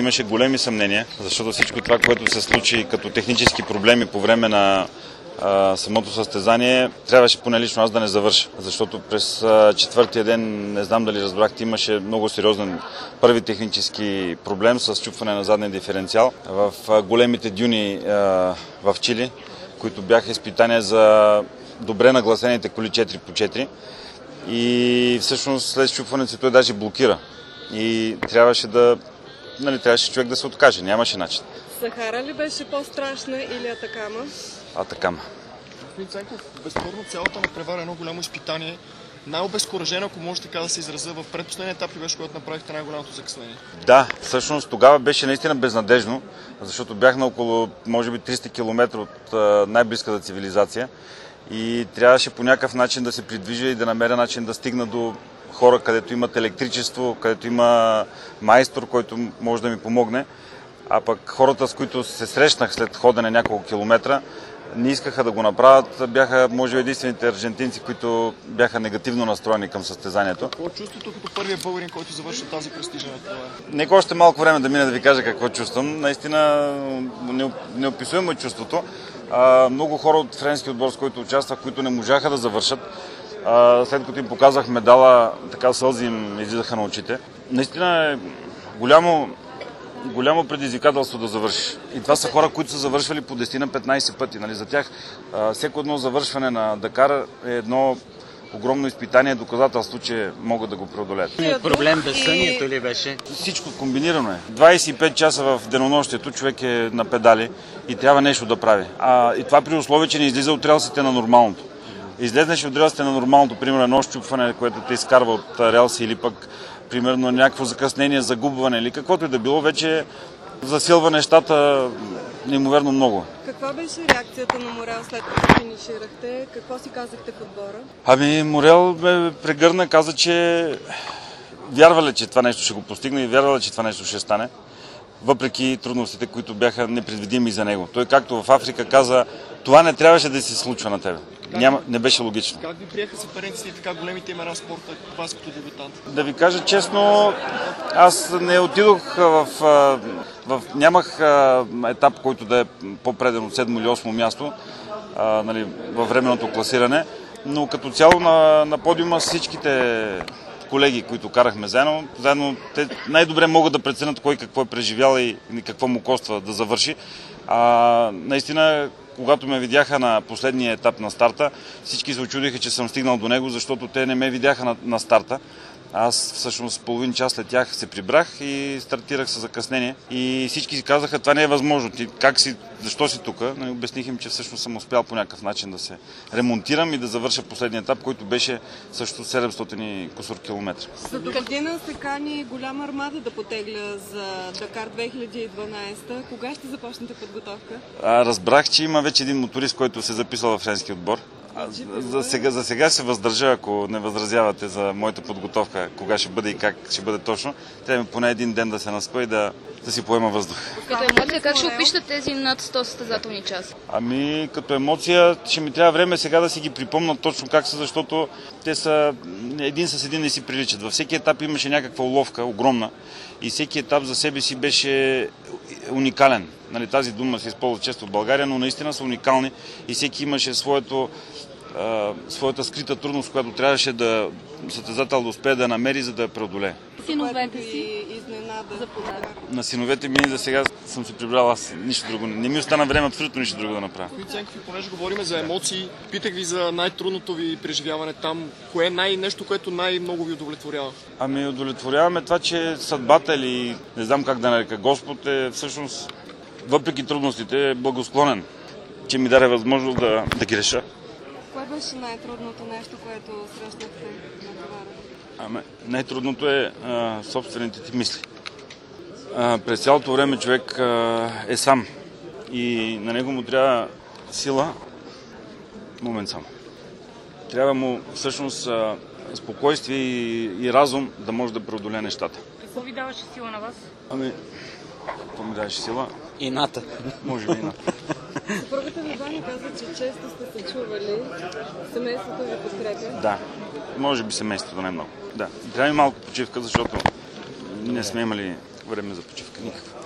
имаше големи съмнения, защото всичко това, което се случи като технически проблеми по време на самото състезание, трябваше поне лично аз да не завърша. Защото през четвъртия ден, не знам дали разбрахте, имаше много сериозен първи технически проблем с чупване на задния диференциал в големите дюни в Чили, които бяха изпитания за добре нагласените коли 4x4. И всъщност след чупването си той даже блокира. И трябваше човек да се откаже, нямаше начин. Сахара ли беше по-страшна или Атакама? Атакама. Господин Ценков, безспорно цялата надпревара е едно голямо изпитание. Най-обезкуражено, ако може така да се изразя, в предпоследния етап ли беше, когато направихте най-голямото закъснение? Да, всъщност тогава беше наистина безнадежно, защото бях на около, може би, 300 км от най-близката цивилизация и трябваше по някакъв начин да се придвижа и да намеря начин да стигна до хора, където имат електричество, където има майстор, който може да ми помогне. А пък хората, с които се срещнах след ходене няколко километра, не искаха да го направят. Бяха, може би, единствените аржентинци, които бяха негативно настроени към състезанието. Какво е чувството като първия българин, който завърши тази престижна това? Нека още малко време да мине да ви кажа какво чувствам. Наистина неописуемо е чувството. Много хора от френски отбор, с които участвах, които не можаха да завършат. След като им показах медала, така сълзи им излизаха на очите. Наистина е голямо предизвикателство да завършиш. И това са хора, които са завършвали по 10-15 пъти. Нали? За тях всеко едно завършване на Дакар е едно огромно изпитание, доказателство, че могат да го преодолеят. Проблем безсънието ли беше? Всичко комбинирано е. 25 часа в денонощието човек е на педали и трябва нещо да прави. И това при условие, че не излиза от релсите на нормалното. Излезнеш от релсите на нормалното, примерно едно щупване, което те изкарва от релси или пък примерно някакво закъснение, загубване или каквото и да било, вече засилва нещата неимоверно много. Каква беше реакцията на Морел след като финиширахте? Какво си казахте в отбора? Морел ме прегърна, каза, че вярвали, че това нещо ще го постигне и вярвали, че това нещо ще стане, въпреки трудностите, които бяха непредвидими за него. Той, както в Африка, каза, това не трябваше да се случва на тебе. Не беше логично. Как ви приеха съперниците и така големите имена в спорта, вас като дебютант? Да ви кажа честно, аз не отидох нямах етап, който да е по-преден от 7 или 8 място във временното класиране, но като цяло на подиума с всичките колеги, които карахме заедно те най-добре могат да преценят кой какво е преживял и какво му коства да завърши. Наистина, когато ме видяха на последния етап на старта, всички се очудиха, че съм стигнал до него, защото те не ме видяха на старта. Аз всъщност половин час след тях се прибрах и стартирах със закъснение. И всички си казаха, това не е възможно. Защо си тук? Обясних им, че всъщност съм успял по някакъв начин да се ремонтирам и да завърша последния етап, който беше също 700 кусор километра. За до година се кани голяма армада да потегля за Дакар 2012. Кога ще започнете подготовка? Разбрах, че има вече един моторист, който се записал в френски отбор. За сега се въздържа, ако не възразявате за моята подготовка, кога ще бъде и как ще бъде точно. Трябва поне един ден да се наспа и да си поема въздух. Като емоция, как ще опишете тези над 100 състезателни часа? Като емоция ще ми трябва време сега да си ги припомня точно как са, защото те са един с един не си приличат. Във всеки етап имаше някаква уловка, огромна, и всеки етап за себе си беше уникален. Тази дума се използва често в България, но наистина са уникални и всеки имаше своята скрита трудност, която трябваше състезател да успее да намери, за да я преодолее. Синовете си изненада за подарък. На синовете ми за сега съм се прибрал, аз нищо друго. Не ми остана време абсолютно нищо друго да направя. Господин Ценков, понеже говорим за емоции, питах ви за най-трудното ви преживяване там. Кое е нещо, което най-много ви удовлетворява? Удовлетворяваме това, че съдбата или не знам как да нарека, Господ е всъщност, въпреки трудностите, е благосклонен, че ми даде възможност да ги реша. Кое беше най-трудното нещо, което срещнахте на товара? Най-трудното е собствените ти мисли. През цялото време човек е сам и на него му трябва сила. Момент само. Трябва му всъщност спокойствие и разум да може да преодолее нещата. Какво ви даваше сила на вас? Какво ми даваше сила? Ината. Може би ината. Съпругата ви Ваня каза, че често сте се чували. Семейството ви подкрепя? Да. Може би семейството не много. Да. Трябва и малко почивка, защото не сме имали време за почивка, никаква.